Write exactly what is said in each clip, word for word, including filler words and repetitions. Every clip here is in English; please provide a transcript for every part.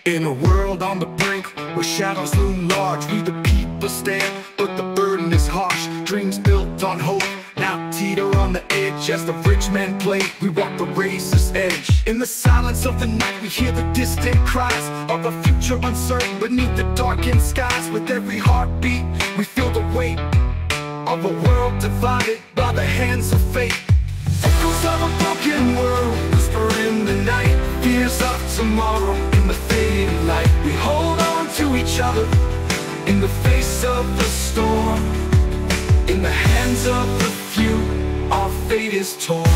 In a world on the brink, where shadows loom large, we the people stand, but the burden is harsh. Dreams built on hope now teeter on the edge. As the rich men play, we walk the razor's edge. In the silence of the night, we hear the distant cries of a future uncertain beneath the darkened skies. With every heartbeat, we feel the weight of a world divided by the hands of fate. Echoes of a broken world whisper in the night, fears of tomorrow in the fading light. We hold on to each other in the face of the storm. In the hands of the few, our fate is torn.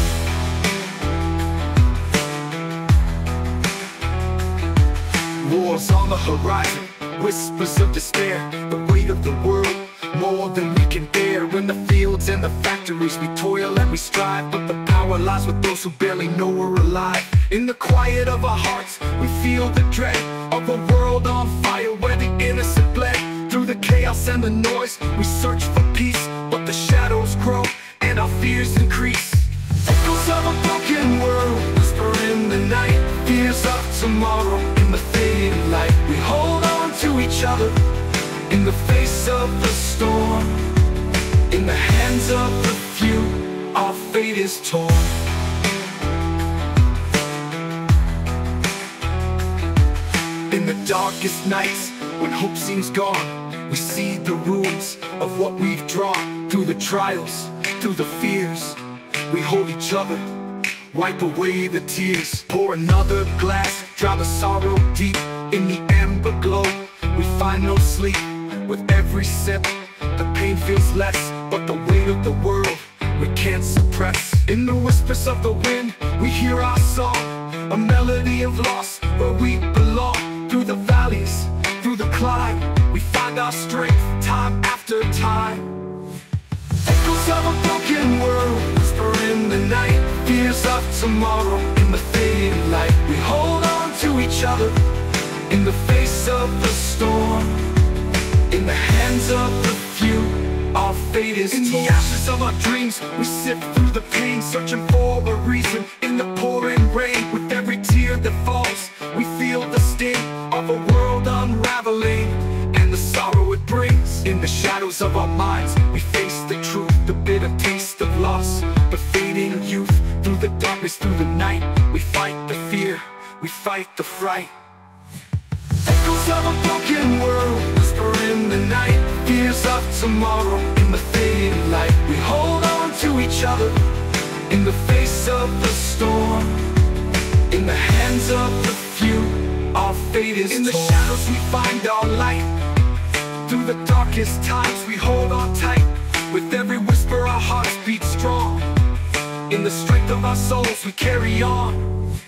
Wars on the horizon, whispers of despair, the weight of the world, more than we can bear. In the fields and the factories we toil and we strive, but the power lies with those who barely know we're alive. In the quiet of our hearts, we feel the dread of a world on fire, where the innocent bled. Through the chaos and the noise, we search for peace, but the shadows grow and our fears increase. Echoes of a broken world whisper in the night, fears of tomorrow in the fading light. We hold on to each other in the face of the storm. In the hands of the few, our fate is torn. In the darkest nights, when hope seems gone, we see the ruins of what we've drawn. Through the trials, through the fears, we hold each other, wipe away the tears. Pour another glass, drown the sorrow deep. In the amber glow, we find no sleep. With every sip, the pain feels less, but the weight of the world we can't suppress. In the whispers of the wind, we hear our song, a melody of loss where we belong. Through the valleys, through the climb, we find our strength time after time. Echoes of a broken world whisper in the night, fears of tomorrow in the fading light. We hold on to each other in the face of the storm. In the hands of the few, our fate is torn. In the ashes of our dreams, we sift through the pain, searching for a reason. In the pouring rain, with every tear that falls, we feel the sting of a world unraveling and the sorrow it brings. In the shadows of our minds, we face the truth, the bitter taste of loss, the fading youth. Through the darkness, through the night, we fight the fear, we fight the fright. Echoes of a broken world whisper in the night, fears of tomorrow in the fading light. We hold on to each other in the face of the storm. In the hands of the few, our fate is torn. In the shadows we find our light, through the darkest times we hold on tight. With every whisper our hearts beat strong. In the strength of our souls we carry on.